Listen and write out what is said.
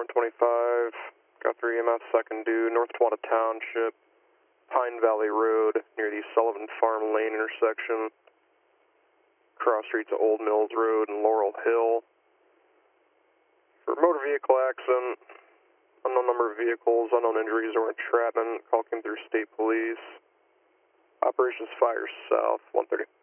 125, got 3 EMS second due, North Tawanda Township, Pine Valley Road, near the Sullivan Farm Lane intersection, cross streets of Old Mills Road and Laurel Hill. For motor vehicle accident, unknown number of vehicles, unknown injuries or entrapment, call came through state police. Operations Fire South, 130.